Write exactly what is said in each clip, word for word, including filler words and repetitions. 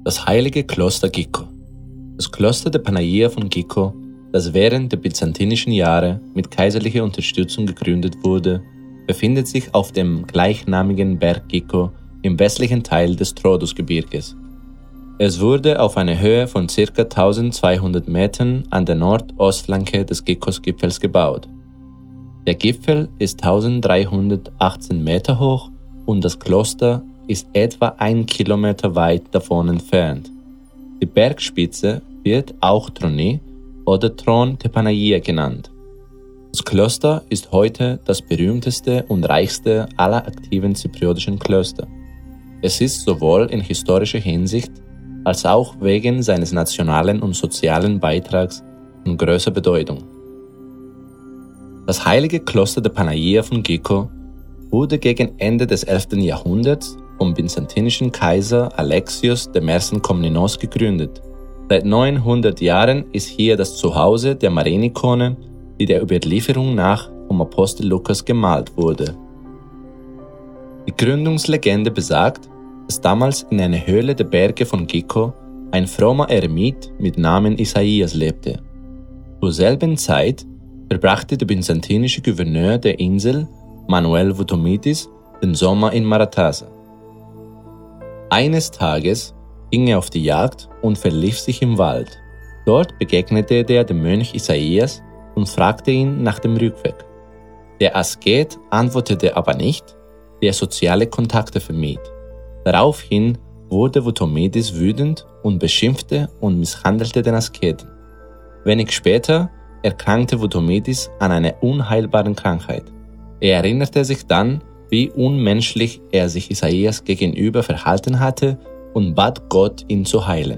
Das heilige Kloster Gikko. Das Kloster der Panagia von Gikko, das während der byzantinischen Jahre mit kaiserlicher Unterstützung gegründet wurde, befindet sich auf dem gleichnamigen Berg Gikko im westlichen Teil des Troodos-Gebirges. Es wurde auf einer Höhe von ca. eintausendzweihundert Metern an der Nordostflanke des Gikkos-Gipfels gebaut. Der Gipfel ist eintausenddreihundertachtzehn Meter hoch und das Kloster ist etwa ein Kilometer weit davon entfernt. Die Bergspitze wird auch Troni oder Thron der Panagia genannt. Das Kloster ist heute das berühmteste und reichste aller aktiven zypriotischen Klöster. Es ist sowohl in historischer Hinsicht als auch wegen seines nationalen und sozialen Beitrags von größer Bedeutung. Das heilige Kloster der Panagia von Gikko wurde gegen Ende des elften Jahrhunderts vom byzantinischen Kaiser Alexios I. Komnenos gegründet. Seit neunhundert Jahren ist hier das Zuhause der Marienikone, die der Überlieferung nach vom Apostel Lukas gemalt wurde. Die Gründungslegende besagt, dass damals in einer Höhle der Berge von Gikko ein frommer Eremit mit Namen Isaias lebte. Zur selben Zeit verbrachte der byzantinische Gouverneur der Insel, Manuel Vutomitis, den Sommer in Maratasa. Eines Tages ging er auf die Jagd und verlief sich im Wald. Dort begegnete er dem Mönch Isaias und fragte ihn nach dem Rückweg. Der Asket antwortete aber nicht, der soziale Kontakte vermied. Daraufhin wurde Vutomitis wütend und beschimpfte und misshandelte den Asketen. Wenig später erkrankte Vutomitis an einer unheilbaren Krankheit. Er erinnerte sich dann, wie unmenschlich er sich Isaias gegenüber verhalten hatte und bat Gott, ihn zu heilen.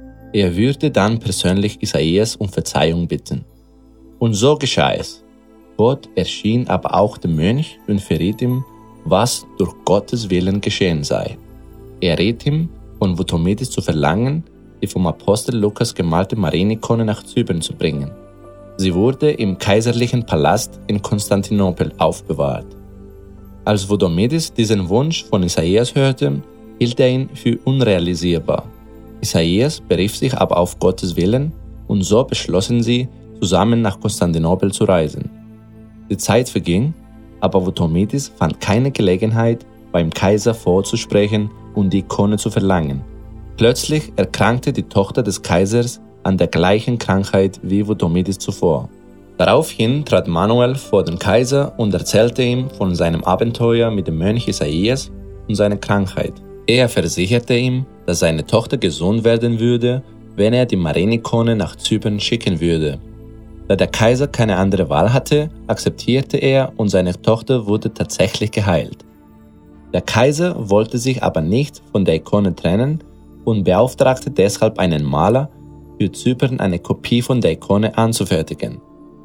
Er würde dann persönlich Isaias um Verzeihung bitten. Und so geschah es. Gott erschien aber auch dem Mönch und verriet ihm, was durch Gottes Willen geschehen sei. Er riet ihm, von Vutomitis zu verlangen, die vom Apostel Lukas gemalte Marienikone nach Zypern zu bringen. Sie wurde im kaiserlichen Palast in Konstantinopel aufbewahrt. Als Vutomitis diesen Wunsch von Isaias hörte, hielt er ihn für unrealisierbar. Isaias berief sich aber auf Gottes Willen und so beschlossen sie, zusammen nach Konstantinopel zu reisen. Die Zeit verging, aber Vutomitis fand keine Gelegenheit, beim Kaiser vorzusprechen und die Ikone zu verlangen. Plötzlich erkrankte die Tochter des Kaisers an der gleichen Krankheit wie Vutomitis zuvor. Daraufhin trat Manuel vor den Kaiser und erzählte ihm von seinem Abenteuer mit dem Mönch Isaias und seiner Krankheit. Er versicherte ihm, dass seine Tochter gesund werden würde, wenn er die Marienikone nach Zypern schicken würde. Da der Kaiser keine andere Wahl hatte, akzeptierte er und seine Tochter wurde tatsächlich geheilt. Der Kaiser wollte sich aber nicht von der Ikone trennen und beauftragte deshalb einen Maler, für Zypern eine Kopie von der Ikone anzufertigen.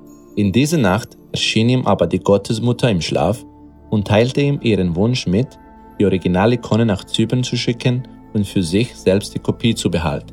In dieser Nacht erschien ihm aber die Gottesmutter im Schlaf und teilte ihm ihren Wunsch mit, die Originalikone nach Zypern zu schicken und für sich selbst die Kopie zu behalten.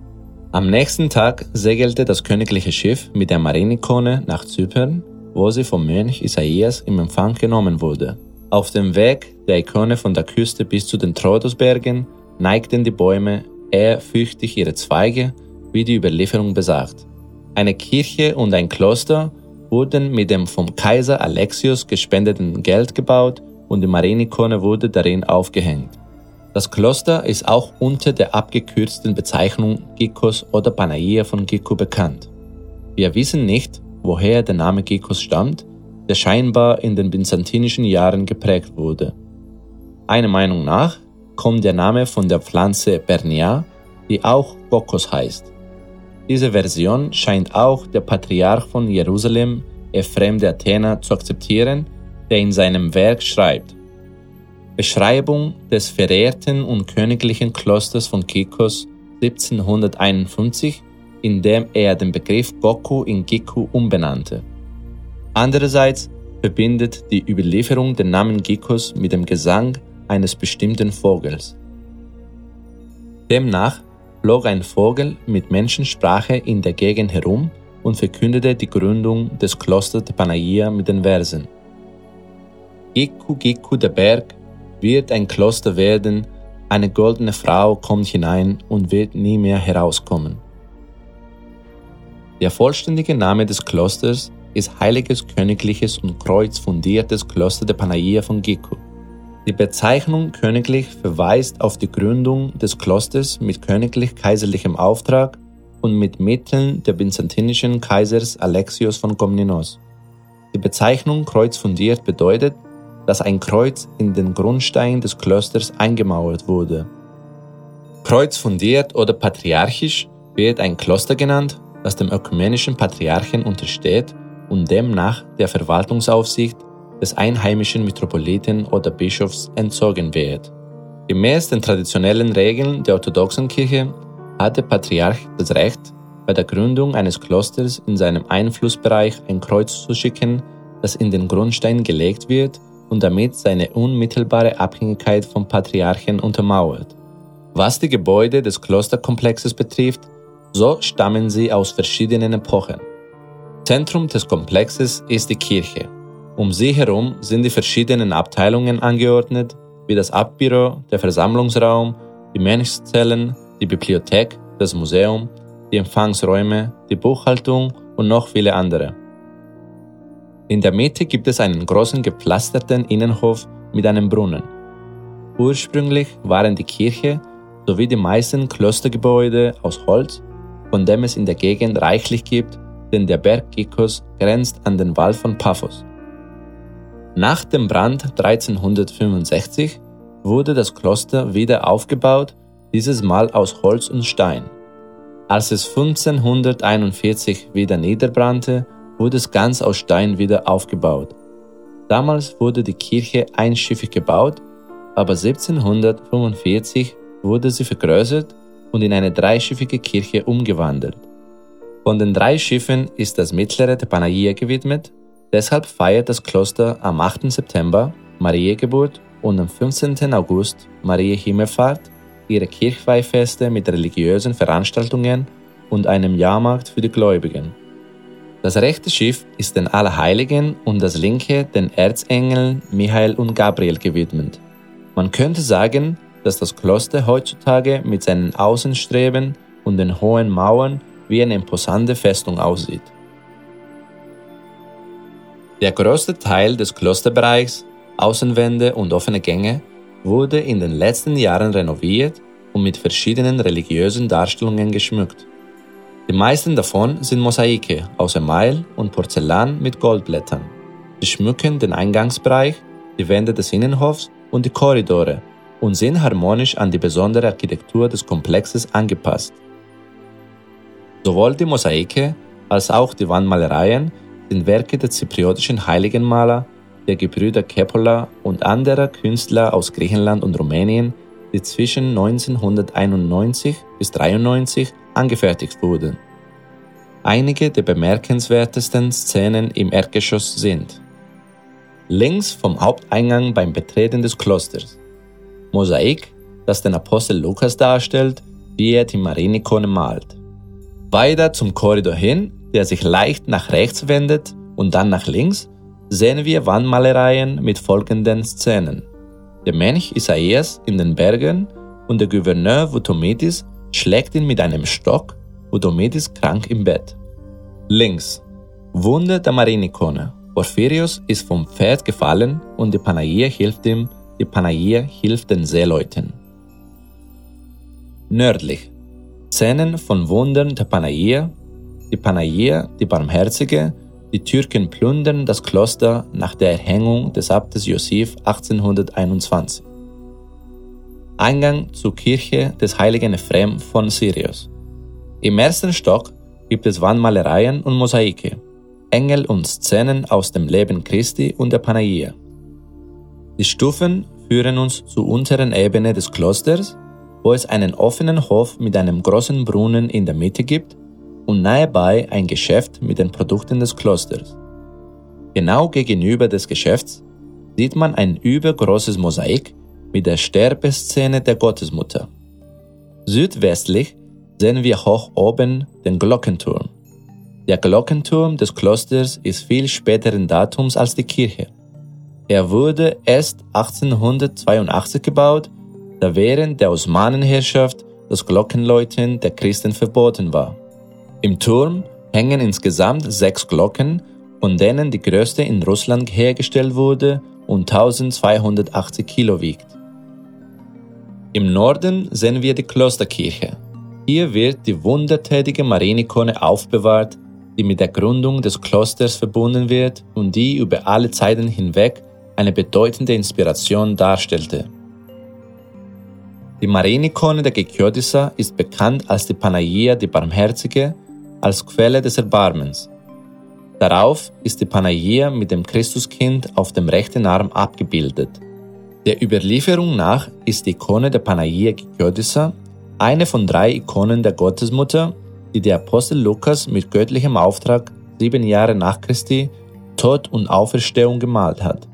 Am nächsten Tag segelte das königliche Schiff mit der Marienikone nach Zypern, wo sie vom Mönch Isaias im Empfang genommen wurde. Auf dem Weg der Ikone von der Küste bis zu den Troodos-Bergen neigten die Bäume ehrfürchtig ihre Zweige, wie die Überlieferung besagt. Eine Kirche und ein Kloster wurden mit dem vom Kaiser Alexios gespendeten Geld gebaut und die Marienikone wurde darin aufgehängt. Das Kloster ist auch unter der abgekürzten Bezeichnung Gikkos oder Panagia von Gikko bekannt. Wir wissen nicht, woher der Name Gikkos stammt, der scheinbar in den byzantinischen Jahren geprägt wurde. Einer Meinung nach kommt der Name von der Pflanze Bernia, die auch Kokos heißt. Diese Version scheint auch der Patriarch von Jerusalem, Ephrem der Athener, zu akzeptieren, der in seinem Werk schreibt: Beschreibung des verehrten und königlichen Klosters von Gikkos siebzehnhunderteinundfünfzig, in dem er den Begriff Gokku in Gikku umbenannte. Andererseits verbindet die Überlieferung den Namen Gikkos mit dem Gesang eines bestimmten Vogels. Demnach flog ein Vogel mit Menschensprache in der Gegend herum und verkündete die Gründung des Klosters der Panagia mit den Versen: Gikku, Gikku, der Berg, wird ein Kloster werden, Eine goldene Frau kommt hinein und wird nie mehr herauskommen. Der vollständige Name des Klosters ist Heiliges Königliches und Kreuzfundiertes Kloster der Panagia von Giku. Die Bezeichnung königlich verweist auf die Gründung des Klosters mit königlich-kaiserlichem Auftrag und mit Mitteln der byzantinischen Kaisers Alexios von Komnenos. Die Bezeichnung kreuzfundiert bedeutet, dass ein Kreuz in den Grundstein des Klosters eingemauert wurde. Kreuzfundiert oder patriarchisch wird ein Kloster genannt, das dem ökumenischen Patriarchen untersteht und demnach der Verwaltungsaufsicht des einheimischen Metropoliten oder Bischofs entzogen wird. Gemäß den traditionellen Regeln der orthodoxen Kirche hat der Patriarch das Recht, bei der Gründung eines Klosters in seinem Einflussbereich ein Kreuz zu schicken, das in den Grundstein gelegt wird und damit seine unmittelbare Abhängigkeit vom Patriarchen untermauert. Was die Gebäude des Klosterkomplexes betrifft, so stammen sie aus verschiedenen Epochen. Zentrum des Komplexes ist die Kirche. Um sie herum sind die verschiedenen Abteilungen angeordnet, wie das Abbüro, der Versammlungsraum, die Mönchszellen, die Bibliothek, das Museum, die Empfangsräume, die Buchhaltung und noch viele andere. In der Mitte gibt es einen großen gepflasterten Innenhof mit einem Brunnen. Ursprünglich waren die Kirche sowie die meisten Klostergebäude aus Holz, von dem es in der Gegend reichlich gibt, denn der Berg Gikos grenzt an den Wald von Paphos. Nach dem Brand dreizehnhundertfünfundsechzig wurde das Kloster wieder aufgebaut, dieses Mal aus Holz und Stein. Als es fünfzehnhunderteinundvierzig wieder niederbrannte, wurde es ganz aus Stein wieder aufgebaut. Damals wurde die Kirche einschiffig gebaut, aber siebzehnhundertfünfundvierzig wurde sie vergrößert und in eine dreischiffige Kirche umgewandelt. Von den drei Schiffen ist das mittlere der Panagia gewidmet, deshalb feiert das Kloster am achten September, Mariengeburt, und am fünfzehnten August, Marienhimmelfahrt, ihre Kirchweihfeste mit religiösen Veranstaltungen und einem Jahrmarkt für die Gläubigen. Das rechte Schiff ist den Allerheiligen und das linke den Erzengeln Michael und Gabriel gewidmet. Man könnte sagen, dass das Kloster heutzutage mit seinen Außenstreben und den hohen Mauern wie eine imposante Festung aussieht. Der größte Teil des Klosterbereichs, Außenwände und offene Gänge, wurde in den letzten Jahren renoviert und mit verschiedenen religiösen Darstellungen geschmückt. Die meisten davon sind Mosaike aus Email und Porzellan mit Goldblättern. Sie schmücken den Eingangsbereich, die Wände des Innenhofs und die Korridore und sind harmonisch an die besondere Architektur des Komplexes angepasst. Sowohl die Mosaike als auch die Wandmalereien sind Werke der zypriotischen Heiligenmaler, der Gebrüder Kepola und anderer Künstler aus Griechenland und Rumänien, die zwischen neunzehnhunderteinundneunzig bis dreiundneunzig angefertigt wurden. Einige der bemerkenswertesten Szenen im Erdgeschoss sind: links vom Haupteingang beim Betreten des Klosters Mosaik, das den Apostel Lukas darstellt, wie er die Marienikone malt. Weiter zum Korridor hin, der sich leicht nach rechts wendet und dann nach links, sehen wir Wandmalereien mit folgenden Szenen: der Mönch Isaias in den Bergen und der Gouverneur Vutomitis schlägt ihn mit einem Stock, Vutomitis krank im Bett. Links: Wunder der Marienikone. Porphyrios ist vom Pferd gefallen und die Panagia hilft ihm, die Panagia hilft den Seeleuten. Nördlich: Szenen von Wundern der Panagia. Die Panagia, die Barmherzige, die Türken plündern das Kloster nach der Erhängung des Abtes Josif achtzehnhunderteinundzwanzig. Eingang zur Kirche des heiligen Ephrem von Syrios. Im ersten Stock gibt es Wandmalereien und Mosaike, Engel und Szenen aus dem Leben Christi und der Panagia. Die Stufen führen uns zur unteren Ebene des Klosters, wo es einen offenen Hof mit einem großen Brunnen in der Mitte gibt und nahebei ein Geschäft mit den Produkten des Klosters. Genau gegenüber des Geschäfts sieht man ein übergroßes Mosaik mit der Sterbeszene der Gottesmutter. Südwestlich sehen wir hoch oben den Glockenturm. Der Glockenturm des Klosters ist viel späteren Datums als die Kirche. Er wurde erst achtzehnhundertzweiundachtzig gebaut da während der Osmanenherrschaft das Glockenläuten der Christen verboten war. Im Turm hängen insgesamt sechs Glocken, von denen die größte in Russland hergestellt wurde und eintausendzweihundertachtzig Kilo wiegt. Im Norden sehen wir die Klosterkirche. Hier wird die wundertätige Marienikone aufbewahrt, die mit der Gründung des Klosters verbunden wird und die über alle Zeiten hinweg eine bedeutende Inspiration darstellte. Die Marienikone der Gekiotissa ist bekannt als die Panagia die Barmherzige, als Quelle des Erbarmens. Darauf ist die Panagia mit dem Christuskind auf dem rechten Arm abgebildet. Der Überlieferung nach ist die Ikone der Panagia Gekiotissa eine von drei Ikonen der Gottesmutter, die der Apostel Lukas mit göttlichem Auftrag sieben Jahre nach Christi Tod und Auferstehung gemalt hat.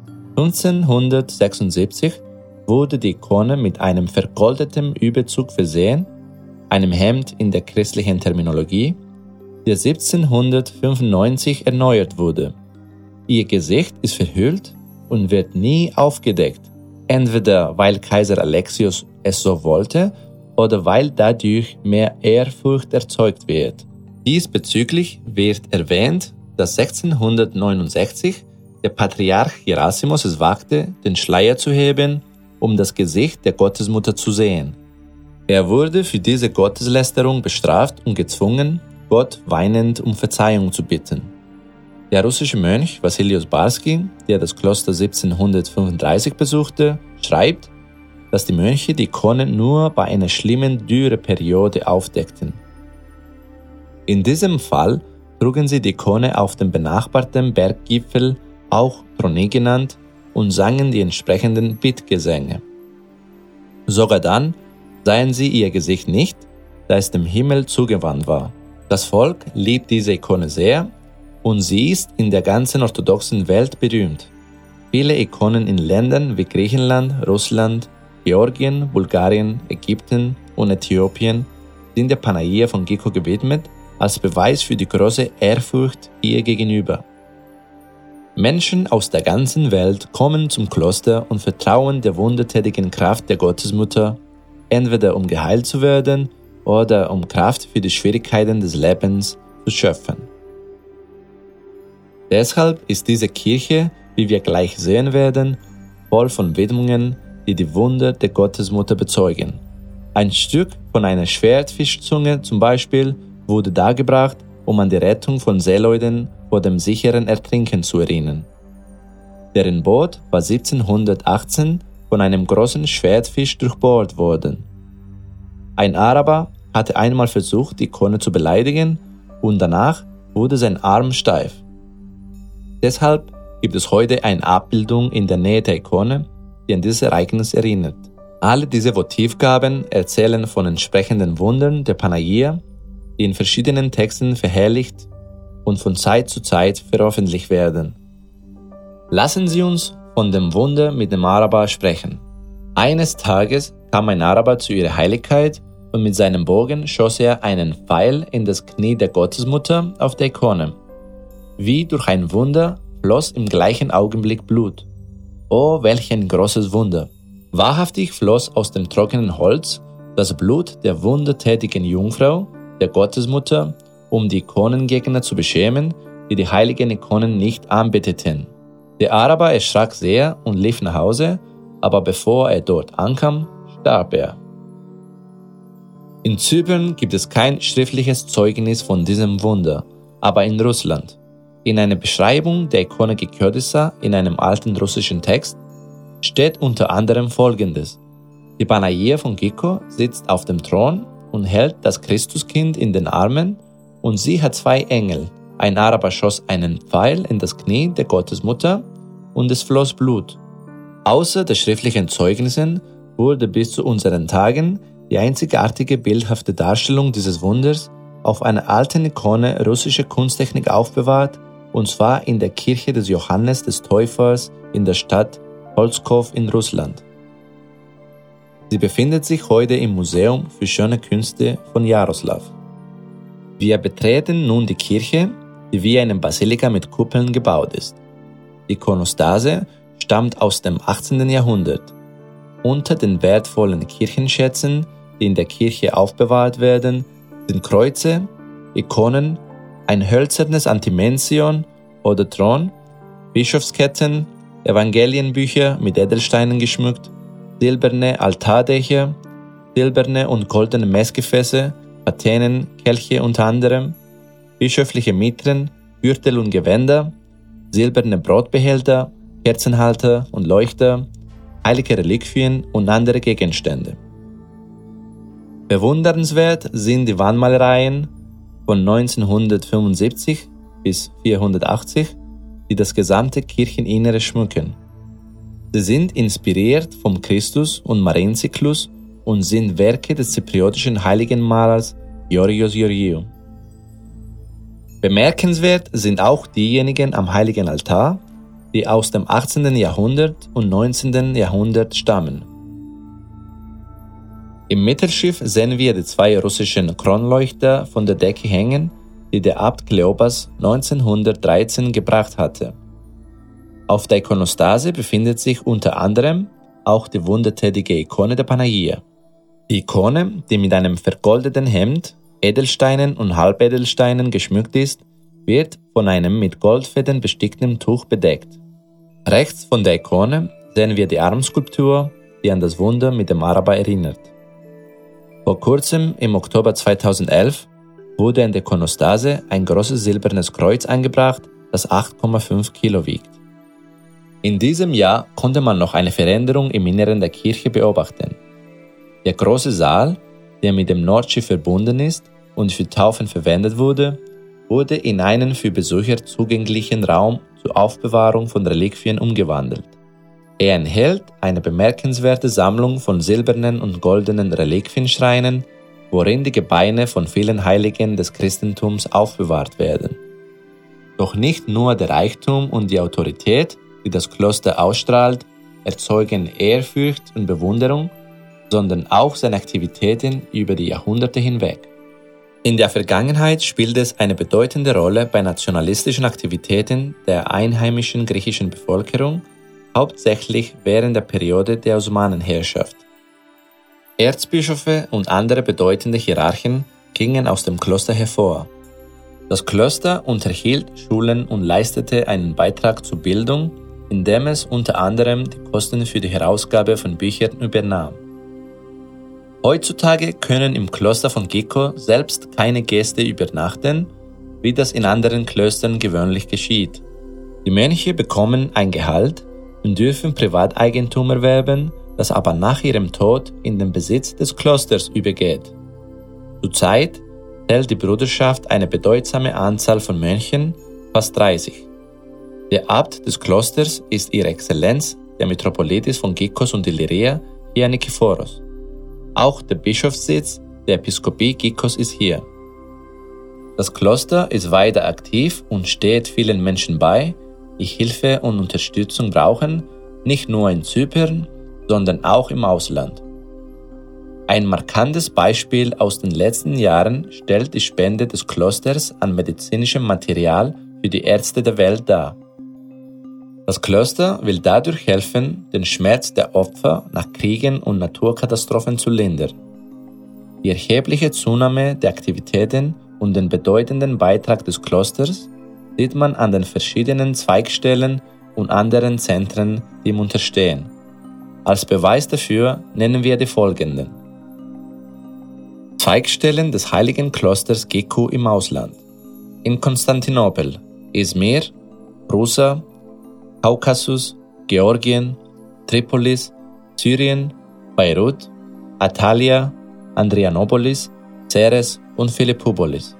fünfzehnhundertsechsundsiebzig wurde die Ikone mit einem vergoldeten Überzug versehen, einem Hemd in der christlichen Terminologie, der siebzehnhundertfünfundneunzig erneuert wurde. Ihr Gesicht ist verhüllt und wird nie aufgedeckt, entweder weil Kaiser Alexios es so wollte oder weil dadurch mehr Ehrfurcht erzeugt wird. Diesbezüglich wird erwähnt, dass sechzehnhundertneunundsechzig der Patriarch Gerasimos es wagte, den Schleier zu heben, um das Gesicht der Gottesmutter zu sehen. Er wurde für diese Gotteslästerung bestraft und gezwungen, Gott weinend um Verzeihung zu bitten. Der russische Mönch Wassilios Barsky, der das Kloster siebzehnhundertfünfunddreißig besuchte, schreibt, dass die Mönche die Ikone nur bei einer schlimmen Dürreperiode aufdeckten. In diesem Fall trugen sie die Ikone auf dem benachbarten Berggipfel, auch Troni genannt, und sangen die entsprechenden Bittgesänge. Sogar dann sahen sie ihr Gesicht nicht, da es dem Himmel zugewandt war. Das Volk liebt diese Ikone sehr und sie ist in der ganzen orthodoxen Welt berühmt. Viele Ikonen in Ländern wie Griechenland, Russland, Georgien, Bulgarien, Ägypten und Äthiopien sind der Panagia von Giko gewidmet, als Beweis für die große Ehrfurcht ihr gegenüber. Menschen aus der ganzen Welt kommen zum Kloster und vertrauen der wundertätigen Kraft der Gottesmutter, entweder um geheilt zu werden oder um Kraft für die Schwierigkeiten des Lebens zu schöpfen. Deshalb ist diese Kirche, wie wir gleich sehen werden, voll von Widmungen, die die Wunder der Gottesmutter bezeugen. Ein Stück von einer Schwertfischzunge zum Beispiel wurde dargebracht, um an die Rettung von Seeleuten vor dem sicheren Ertrinken zu erinnern. Deren Boot war siebzehnhundertachtzehn von einem großen Schwertfisch durchbohrt worden. Ein Araber hatte einmal versucht, die Ikone zu beleidigen und danach wurde sein Arm steif. Deshalb gibt es heute eine Abbildung in der Nähe der Ikone, die an dieses Ereignis erinnert. Alle diese Votivgaben erzählen von entsprechenden Wundern der Panagia, die in verschiedenen Texten verherrlicht und von Zeit zu Zeit veröffentlicht werden. Lassen Sie uns von dem Wunder mit dem Araber sprechen. Eines Tages kam ein Araber zu ihrer Heiligkeit und mit seinem Bogen schoss er einen Pfeil in das Knie der Gottesmutter auf der Ikone. Wie durch ein Wunder floss im gleichen Augenblick Blut. Oh, welch ein großes Wunder! Wahrhaftig floss aus dem trockenen Holz das Blut der wundertätigen Jungfrau, der Gottesmutter, um die Ikonengegner zu beschämen, die die heiligen Ikonen nicht anbeteten. Der Araber erschrak sehr und lief nach Hause, aber bevor er dort ankam, starb er. In Zypern gibt es kein schriftliches Zeugnis von diesem Wunder, aber in Russland. In einer Beschreibung der Ikone Gekiotissa in einem alten russischen Text steht unter anderem Folgendes: Die Panagia von Giko sitzt auf dem Thron und hält das Christuskind in den Armen und sie hat zwei Engel. Ein Araber schoss einen Pfeil in das Knie der Gottesmutter und es floss Blut. Außer der schriftlichen Zeugnissen wurde bis zu unseren Tagen die einzigartige bildhafte Darstellung dieses Wunders auf einer alten Ikone russischer Kunsttechnik aufbewahrt, und zwar in der Kirche des Johannes des Täufers in der Stadt Holzkow in Russland. Sie befindet sich heute im Museum für schöne Künste von Jaroslaw. Wir betreten nun die Kirche, die wie eine Basilika mit Kuppeln gebaut ist. Die Ikonostase stammt aus dem achtzehnten Jahrhundert. Unter den wertvollen Kirchenschätzen, die in der Kirche aufbewahrt werden, sind Kreuze, Ikonen, ein hölzernes Antimension oder Thron, Bischofsketten, Evangelienbücher mit Edelsteinen geschmückt, silberne Altardächer, silberne und goldene Messgefäße, Patenen, Kelche unter anderem, bischöfliche Mitren, Gürtel und Gewänder, silberne Brotbehälter, Kerzenhalter und Leuchter, heilige Reliquien und andere Gegenstände. Bewundernswert sind die Wandmalereien von neunzehnhundertfünfundsiebzig bis vierhundertachtzig, die das gesamte Kircheninnere schmücken. Sie sind inspiriert vom Christus- und Marienzyklus und sind Werke des zypriotischen Heiligenmalers Georgios Georgiou. Bemerkenswert sind auch diejenigen am Heiligen Altar, die aus dem achtzehnten Jahrhundert und neunzehnten Jahrhundert stammen. Im Mittelschiff sehen wir die zwei russischen Kronleuchter von der Decke hängen, die der Abt Kleopas neunzehnhundertdreizehn gebracht hatte. Auf der Ikonostase befindet sich unter anderem auch die wundertätige Ikone der Panagia. Die Ikone, die mit einem vergoldeten Hemd, Edelsteinen und Halbedelsteinen geschmückt ist, wird von einem mit Goldfäden bestickten Tuch bedeckt. Rechts von der Ikone sehen wir die Armskulptur, die an das Wunder mit dem Araber erinnert. Vor kurzem, im Oktober zweitausendelf, wurde in der Ikonostase ein großes silbernes Kreuz eingebracht, das acht Komma fünf Kilo wiegt. In diesem Jahr konnte man noch eine Veränderung im Inneren der Kirche beobachten. Der große Saal, der mit dem Nordschiff verbunden ist und für Taufen verwendet wurde, wurde in einen für Besucher zugänglichen Raum zur Aufbewahrung von Reliquien umgewandelt. Er enthält eine bemerkenswerte Sammlung von silbernen und goldenen Reliquienschreinen, worin die Gebeine von vielen Heiligen des Christentums aufbewahrt werden. Doch nicht nur der Reichtum und die Autorität, die das Kloster ausstrahlt, erzeugen Ehrfurcht und Bewunderung, sondern auch seine Aktivitäten über die Jahrhunderte hinweg. In der Vergangenheit spielt es eine bedeutende Rolle bei nationalistischen Aktivitäten der einheimischen griechischen Bevölkerung, hauptsächlich während der Periode der Osmanenherrschaft. Erzbischöfe und andere bedeutende Hierarchen gingen aus dem Kloster hervor. Das Kloster unterhielt Schulen und leistete einen Beitrag zur Bildung, indem es unter anderem die Kosten für die Herausgabe von Büchern übernahm. Heutzutage können im Kloster von Giko selbst keine Gäste übernachten, wie das in anderen Klöstern gewöhnlich geschieht. Die Mönche bekommen ein Gehalt und dürfen Privateigentum erwerben, das aber nach ihrem Tod in den Besitz des Klosters übergeht. Zurzeit hält die Bruderschaft eine bedeutsame Anzahl von Mönchen, fast dreißig. Der Abt des Klosters ist Ihre Exzellenz, der Metropolitis von Gikos und Illyria, hier Nikephoros. Auch der Bischofssitz der Episkopie Gikos ist hier. Das Kloster ist weiter aktiv und steht vielen Menschen bei, die Hilfe und Unterstützung brauchen, nicht nur in Zypern, sondern auch im Ausland. Ein markantes Beispiel aus den letzten Jahren stellt die Spende des Klosters an medizinischem Material für die Ärzte der Welt dar. Das Kloster will dadurch helfen, den Schmerz der Opfer nach Kriegen und Naturkatastrophen zu lindern. Die erhebliche Zunahme der Aktivitäten und den bedeutenden Beitrag des Klosters sieht man an den verschiedenen Zweigstellen und anderen Zentren, die ihm unterstehen. Als Beweis dafür nennen wir die folgenden. Zweigstellen des heiligen Klosters Giko im Ausland. In Konstantinopel, Izmir, Russa, Kaukasus, Georgien, Tripolis, Syrien, Beirut, Attalia, Andrianopolis, Ceres und Philippopolis.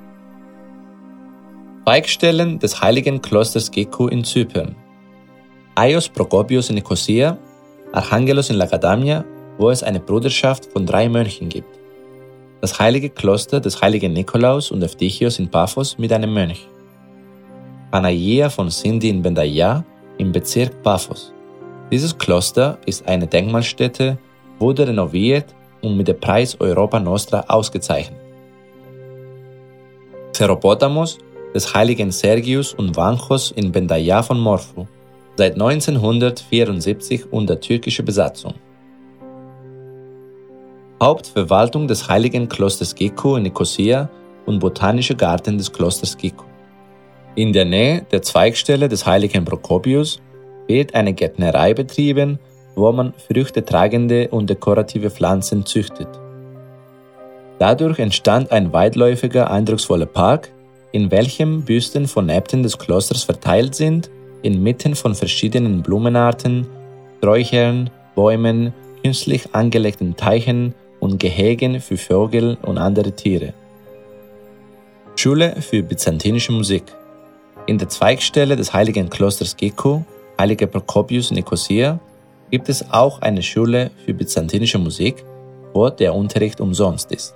Zweigstellen des heiligen Klosters Giko in Zypern. Aios Prokopios in Nikosia, Archangelos in Lagadamia, wo es eine Bruderschaft von drei Mönchen gibt. Das heilige Kloster des heiligen Nikolaus und Evtychios in Paphos mit einem Mönch. Panagia von Sindi in Bendaya im Bezirk Paphos. Dieses Kloster ist eine Denkmalstätte, wurde renoviert und mit dem Preis Europa Nostra ausgezeichnet. Seropotamos des heiligen Sergius und Vanchos in Bendaya von Morphu, seit neunzehnhundertvierundsiebzig unter türkischer Besatzung. Hauptverwaltung des Heiligen Klosters Gecko in Nikosia und botanischer Garten des Klosters Gecko. In der Nähe der Zweigstelle des Heiligen Prokopius wird eine Gärtnerei betrieben, wo man früchtetragende und dekorative Pflanzen züchtet. Dadurch entstand ein weitläufiger, eindrucksvoller Park, in welchem Büsten von Äbten des Klosters verteilt sind, inmitten von verschiedenen Blumenarten, Sträuchern, Bäumen, künstlich angelegten Teichen und Gehegen für Vögel und andere Tiere. Schule für byzantinische Musik. In der Zweigstelle des Heiligen Klosters Gecko, Heiliger Prokopius Nikosia, gibt es auch eine Schule für byzantinische Musik, wo der Unterricht umsonst ist.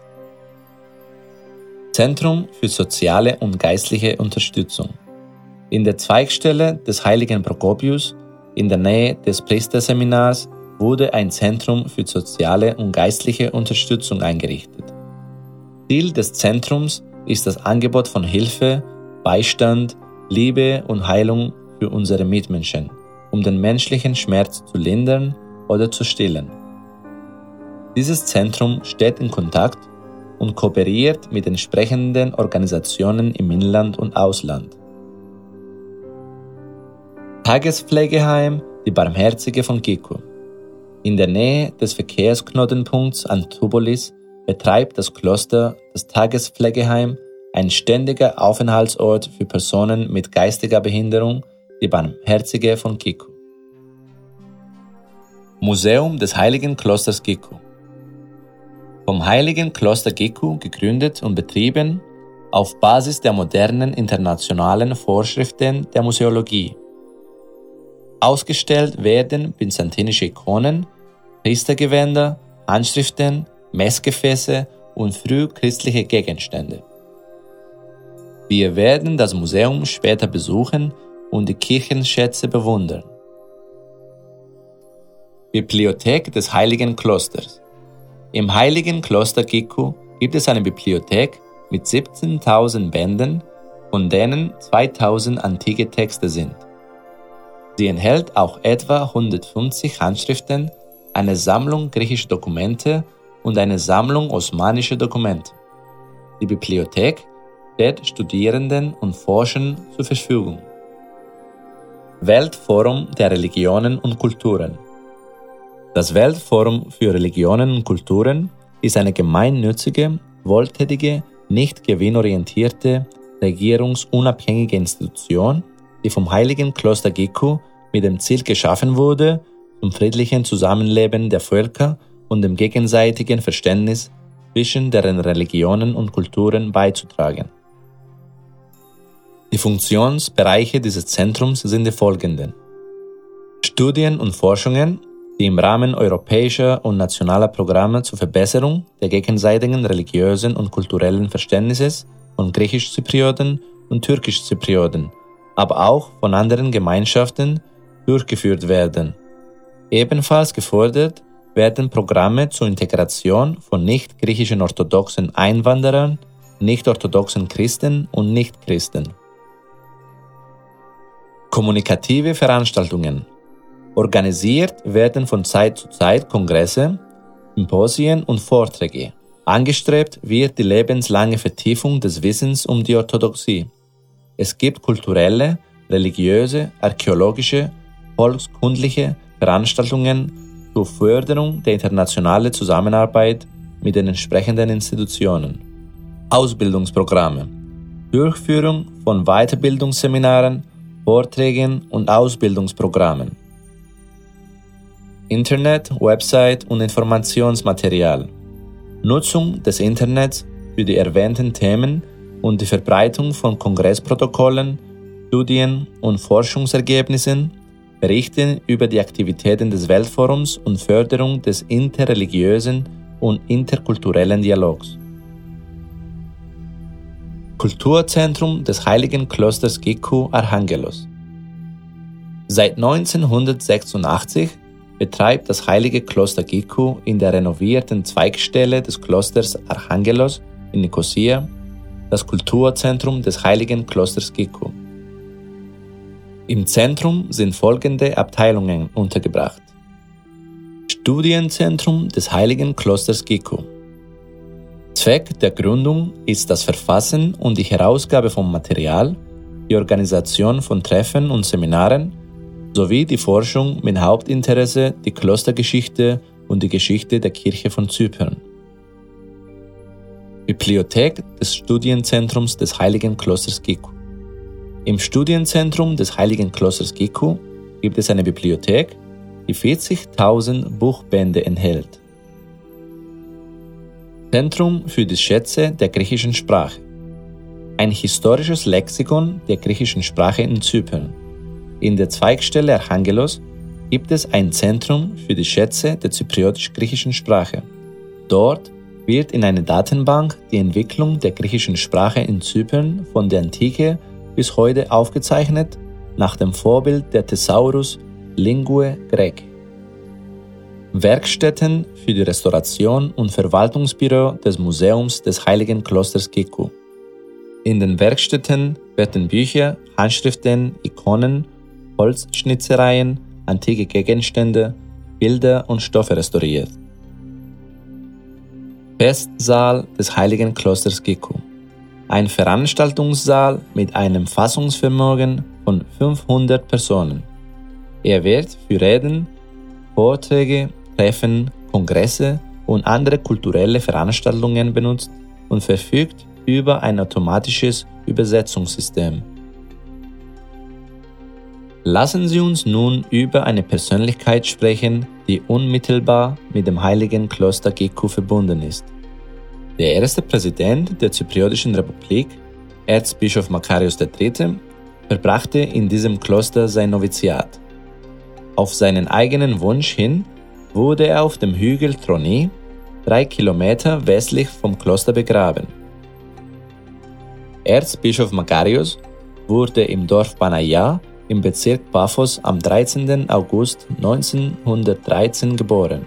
Zentrum für soziale und geistliche Unterstützung. In der Zweigstelle des Heiligen Prokopius, in der Nähe des Priesterseminars, wurde ein Zentrum für soziale und geistliche Unterstützung eingerichtet. Ziel des Zentrums ist das Angebot von Hilfe, Beistand, Liebe und Heilung für unsere Mitmenschen, um den menschlichen Schmerz zu lindern oder zu stillen. Dieses Zentrum steht in Kontakt und kooperiert mit entsprechenden Organisationen im Inland und Ausland. Tagespflegeheim Die Barmherzige von Gecko. In der Nähe des Verkehrsknotenpunkts Antipolis betreibt das Kloster das Tagespflegeheim, ein ständiger Aufenthaltsort für Personen mit geistiger Behinderung, die Barmherzige von Gecko. Museum des Heiligen Klosters Gecko. Vom Heiligen Kloster Gecko gegründet und betrieben, auf Basis der modernen internationalen Vorschriften der Museologie. Ausgestellt werden byzantinische Ikonen, Priestergewänder, Handschriften, Messgefäße und frühchristliche Gegenstände. Wir werden das Museum später besuchen und die Kirchenschätze bewundern. Bibliothek des Heiligen Klosters. Im Heiligen Kloster Gecko gibt es eine Bibliothek mit siebzehntausend Bänden, von denen zweitausend antike Texte sind. Sie enthält auch etwa hundertfünfzig Handschriften, eine Sammlung griechischer Dokumente und eine Sammlung osmanischer Dokumente. Die Bibliothek steht Studierenden und Forschern zur Verfügung. Weltforum der Religionen und Kulturen. Das Weltforum für Religionen und Kulturen ist eine gemeinnützige, wohltätige, nicht gewinnorientierte, regierungsunabhängige Institution, die vom Heiligen Kloster Gecko mit dem Ziel geschaffen wurde, zum friedlichen Zusammenleben der Völker und dem gegenseitigen Verständnis zwischen deren Religionen und Kulturen beizutragen. Die Funktionsbereiche dieses Zentrums sind die folgenden: Studien und Forschungen, die im Rahmen europäischer und nationaler Programme zur Verbesserung der gegenseitigen religiösen und kulturellen Verständnisses von Griechisch-Zyprioten und Türkisch-Zyprioten, aber auch von anderen Gemeinschaften durchgeführt werden. Ebenfalls gefordert werden Programme zur Integration von nicht-griechischen orthodoxen Einwanderern, nicht-orthodoxen Christen und Nicht-Christen. Kommunikative Veranstaltungen. Organisiert werden von Zeit zu Zeit Kongresse, Symposien und Vorträge. Angestrebt wird die lebenslange Vertiefung des Wissens um die Orthodoxie. Es gibt kulturelle, religiöse, archäologische, volkskundliche Veranstaltungen zur Förderung der internationalen Zusammenarbeit mit den entsprechenden Institutionen. Ausbildungsprogramme. Durchführung von Weiterbildungsseminaren, Vorträgen und Ausbildungsprogrammen. Internet, Website und Informationsmaterial. Nutzung des Internets für die erwähnten Themen und die Verbreitung von Kongressprotokollen, Studien und Forschungsergebnissen, Berichten über die Aktivitäten des Weltforums und Förderung des interreligiösen und interkulturellen Dialogs. Kulturzentrum des Heiligen Klosters Gecko Archangelos. Seit neunzehnhundertsechsundachtzig betreibt das Heilige Kloster Gecko in der renovierten Zweigstelle des Klosters Archangelos in Nikosia das Kulturzentrum des Heiligen Klosters Gecko. Im Zentrum sind folgende Abteilungen untergebracht: Studienzentrum des Heiligen Klosters Giku. Zweck der Gründung ist das Verfassen und die Herausgabe von Material, die Organisation von Treffen und Seminaren sowie die Forschung mit Hauptinteresse die Klostergeschichte und die Geschichte der Kirche von Zypern. Bibliothek des Studienzentrums des Heiligen Klosters Giku. Im Studienzentrum des Heiligen Klosters Giku gibt es eine Bibliothek, die vierzigtausend Buchbände enthält. Zentrum für die Schätze der griechischen Sprache. Ein historisches Lexikon der griechischen Sprache in Zypern. In der Zweigstelle Archangelos gibt es ein Zentrum für die Schätze der zypriotisch-griechischen Sprache. Dort wird in einer Datenbank die Entwicklung der griechischen Sprache in Zypern von der Antike bis heute aufgezeichnet, nach dem Vorbild der Thesaurus Linguae Graecae. Werkstätten für die Restauration und Verwaltungsbüro des Museums des Heiligen Klosters Giku. In den Werkstätten werden Bücher, Handschriften, Ikonen, Holzschnitzereien, antike Gegenstände, Bilder und Stoffe restauriert. Festsaal des Heiligen Klosters Giku. Ein Veranstaltungssaal mit einem Fassungsvermögen von fünfhundert Personen. Er wird für Reden, Vorträge, Treffen, Kongresse und andere kulturelle Veranstaltungen benutzt und verfügt über ein automatisches Übersetzungssystem. Lassen Sie uns nun über eine Persönlichkeit sprechen, die unmittelbar mit dem Heiligen Kloster Giku verbunden ist. Der erste Präsident der Zypriotischen Republik, Erzbischof Makarios der Dritte, verbrachte in diesem Kloster sein Noviziat. Auf seinen eigenen Wunsch hin wurde er auf dem Hügel Troni, drei Kilometer westlich vom Kloster begraben. Erzbischof Makarios wurde im Dorf Panaia im Bezirk Paphos am dreizehnten August neunzehnhundertdreizehn geboren.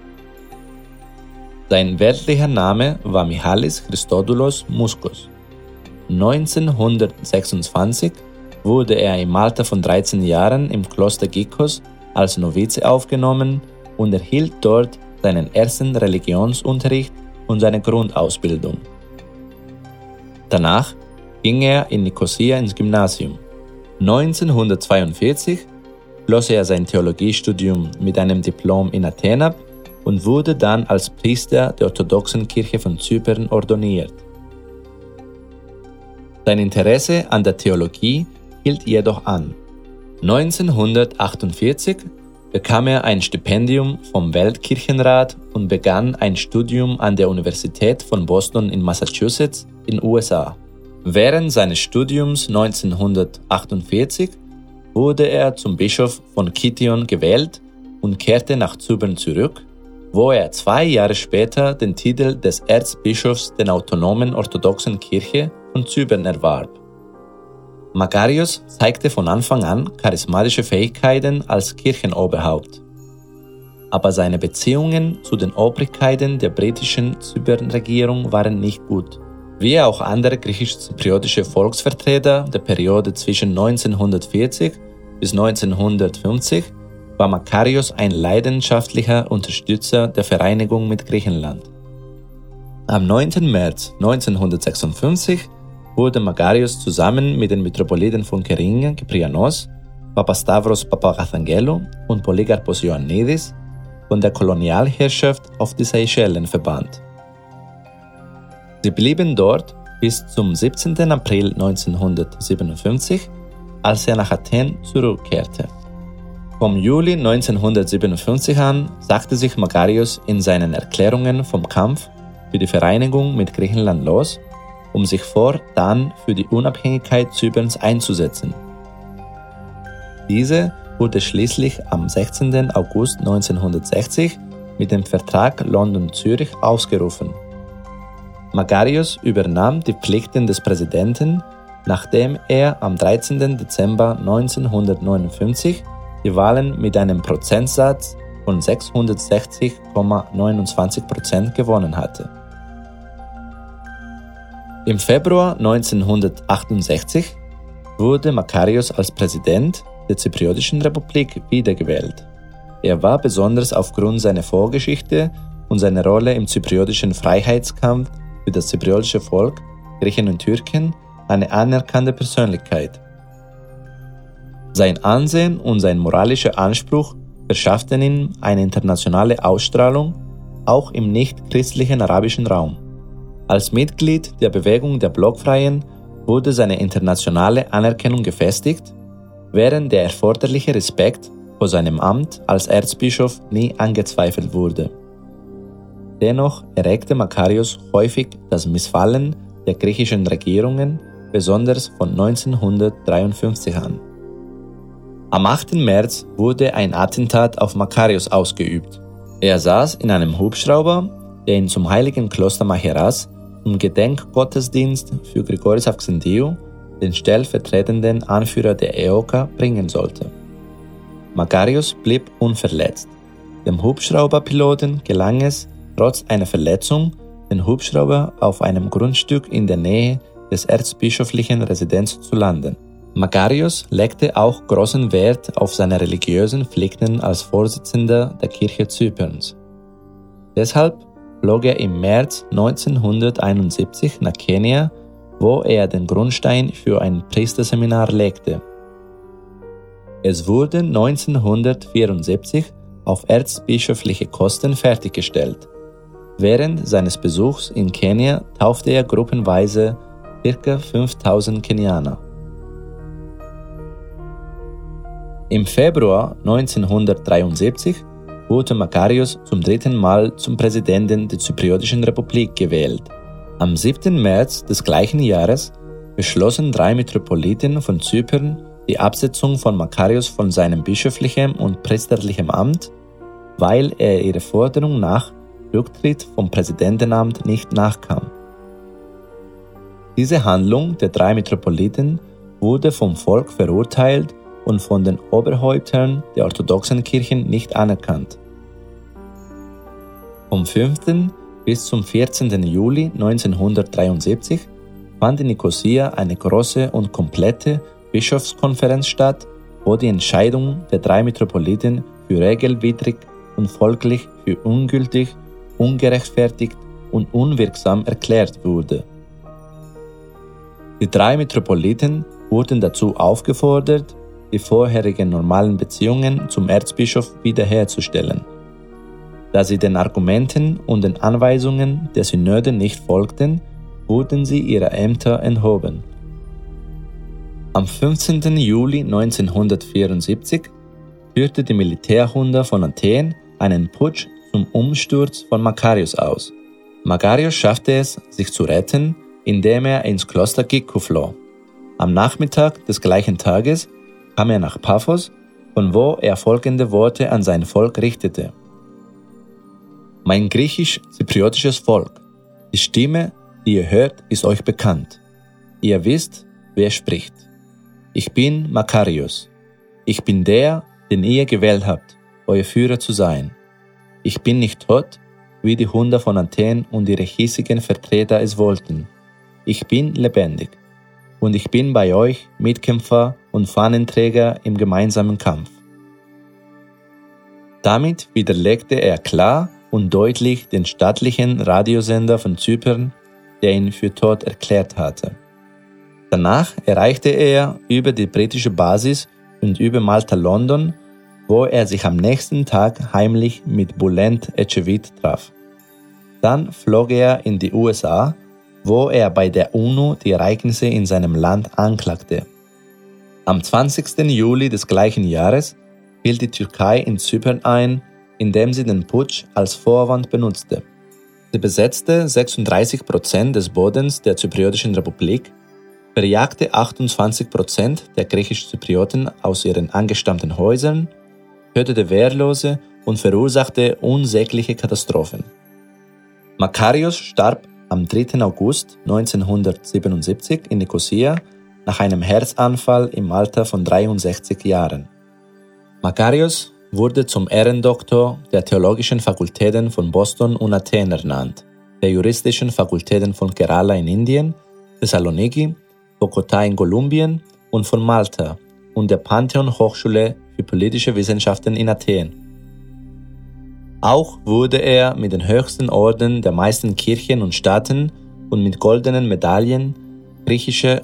Sein weltlicher Name war Michalis Christodoulos Muskos. neunzehnhundertsechsundzwanzig wurde er im Alter von dreizehn Jahren im Kloster Gikos als Novize aufgenommen und erhielt dort seinen ersten Religionsunterricht und seine Grundausbildung. Danach ging er in Nikosia ins Gymnasium. neunzehnhundertzweiundvierzig schloss er sein Theologiestudium mit einem Diplom in Athen ab und wurde dann als Priester der orthodoxen Kirche von Zypern ordiniert. Sein Interesse an der Theologie hielt jedoch an. neunzehnhundertachtundvierzig bekam er ein Stipendium vom Weltkirchenrat und begann ein Studium an der Universität von Boston in Massachusetts in U S A. Während seines Studiums neunzehnhundertachtundvierzig wurde er zum Bischof von Kition gewählt und kehrte nach Zypern zurück, wo er zwei Jahre später den Titel des Erzbischofs der autonomen orthodoxen Kirche von Zypern erwarb. Makarios zeigte von Anfang an charismatische Fähigkeiten als Kirchenoberhaupt. Aber seine Beziehungen zu den Obrigkeiten der britischen Zypernregierung waren nicht gut. Wie auch andere griechisch-zypriotische Volksvertreter der Periode zwischen neunzehnhundertvierzig bis neunzehnhundertfünfzig war Makarios ein leidenschaftlicher Unterstützer der Vereinigung mit Griechenland. Am neunten März neunzehnhundertsechsundfünfzig wurde Makarios zusammen mit den Metropoliten von Keringia Kyprianos, Papastavros Papagathangelo und Polykarpos Ioannidis von der Kolonialherrschaft auf die Seychellen verbannt. Sie blieben dort bis zum siebzehnten April neunzehnhundertsiebenundfünfzig, als er nach Athen zurückkehrte. Vom Juli neunzehnhundertsiebenundfünfzig an sagte sich Makarios in seinen Erklärungen vom Kampf für die Vereinigung mit Griechenland los, um sich fortan für die Unabhängigkeit Zyperns einzusetzen. Diese wurde schließlich am sechzehnten August neunzehnhundertsechzig mit dem Vertrag London-Zürich ausgerufen. Makarios übernahm die Pflichten des Präsidenten, nachdem er am dreizehnten Dezember neunzehnhundertneunundfünfzig die Wahlen mit einem Prozentsatz von sechshundertsechzig Komma neunundzwanzig Prozent gewonnen hatte. Im Februar neunzehnhundertachtundsechzig wurde Makarios als Präsident der Zypriotischen Republik wiedergewählt. Er war besonders aufgrund seiner Vorgeschichte und seiner Rolle im zypriotischen Freiheitskampf für das zypriotische Volk, Griechen und Türken, eine anerkannte Persönlichkeit. Sein Ansehen und sein moralischer Anspruch verschafften ihm eine internationale Ausstrahlung, auch im nicht-christlichen arabischen Raum. Als Mitglied der Bewegung der Blockfreien wurde seine internationale Anerkennung gefestigt, während der erforderliche Respekt vor seinem Amt als Erzbischof nie angezweifelt wurde. Dennoch erregte Makarios häufig das Missfallen der griechischen Regierungen, besonders von neunzehnhundertdreiundfünfzig an. Am achten März wurde ein Attentat auf Makarios ausgeübt. Er saß in einem Hubschrauber, der ihn zum heiligen Kloster Macheras zum Gedenkgottesdienst für Grigoris Avxentiu, den stellvertretenden Anführer der E O K A, bringen sollte. Makarios blieb unverletzt. Dem Hubschrauberpiloten gelang es, trotz einer Verletzung, den Hubschrauber auf einem Grundstück in der Nähe des erzbischöflichen Residenz zu landen. Makarios legte auch großen Wert auf seine religiösen Pflichten als Vorsitzender der Kirche Zyperns. Deshalb flog er im März neunzehnhunderteinundsiebzig nach Kenia, wo er den Grundstein für ein Priesterseminar legte. Es wurde neunzehnhundertvierundsiebzig auf erzbischöfliche Kosten fertiggestellt. Während seines Besuchs in Kenia taufte er gruppenweise ca. fünftausend Kenianer. Im Februar neunzehnhundertdreiundsiebzig wurde Makarios zum dritten Mal zum Präsidenten der Zypriotischen Republik gewählt. Am siebten März des gleichen Jahres beschlossen drei Metropoliten von Zypern die Absetzung von Makarios von seinem bischöflichen und priesterlichen Amt, weil er ihrer Forderung nach Rücktritt vom Präsidentenamt nicht nachkam. Diese Handlung der drei Metropoliten wurde vom Volk verurteilt und von den Oberhäuptern der orthodoxen Kirchen nicht anerkannt. Vom fünften bis zum vierzehnten Juli neunzehnhundertdreiundsiebzig fand in Nikosia eine große und komplette Bischofskonferenz statt, wo die Entscheidung der drei Metropoliten für regelwidrig und folglich für ungültig, ungerechtfertigt und unwirksam erklärt wurde. Die drei Metropoliten wurden dazu aufgefordert, die vorherigen normalen Beziehungen zum Erzbischof wiederherzustellen. Da sie den Argumenten und den Anweisungen der Synode nicht folgten, wurden sie ihrer Ämter enthoben. Am fünfzehnten Juli neunzehnhundertvierundsiebzig führte die Militärjunta von Athen einen Putsch zum Umsturz von Makarios aus. Makarios schaffte es, sich zu retten, indem er ins Kloster Kikou floh. Am Nachmittag des gleichen Tages kam er nach Paphos, von wo er folgende Worte an sein Volk richtete: Mein griechisch-zypriotisches Volk, die Stimme, die ihr hört, ist euch bekannt. Ihr wisst, wer spricht. Ich bin Makarios. Ich bin der, den ihr gewählt habt, euer Führer zu sein. Ich bin nicht tot, wie die Hunde von Athen und ihre hiesigen Vertreter es wollten. Ich bin lebendig. Und ich bin bei euch Mitkämpfer und Fahnenträger im gemeinsamen Kampf. Damit widerlegte er klar und deutlich den staatlichen Radiosender von Zypern, der ihn für tot erklärt hatte. Danach erreichte er über die britische Basis und über Malta London, wo er sich am nächsten Tag heimlich mit Bülent Ecevit traf. Dann flog er in die U S A, wo er bei der UNO die Ereignisse in seinem Land anklagte. Am zwanzigsten Juli des gleichen Jahres fiel die Türkei in Zypern ein, indem sie den Putsch als Vorwand benutzte. Sie besetzte sechsunddreißig Prozent des Bodens der Zypriotischen Republik, verjagte achtundzwanzig Prozent der griechisch-Zyprioten aus ihren angestammten Häusern, tötete Wehrlose und verursachte unsägliche Katastrophen. Makarios starb am dritten August neunzehnhundertsiebenundsiebzig in Nikosia nach einem Herzanfall im Alter von dreiundsechzig Jahren. Makarios wurde zum Ehrendoktor der theologischen Fakultäten von Boston und Athen ernannt, der juristischen Fakultäten von Kerala in Indien, Thessaloniki, Bogotá in Kolumbien und von Malta und der Pantheon-Hochschule für politische Wissenschaften in Athen. Auch wurde er mit den höchsten Orden der meisten Kirchen und Staaten und mit goldenen Medaillen griechischer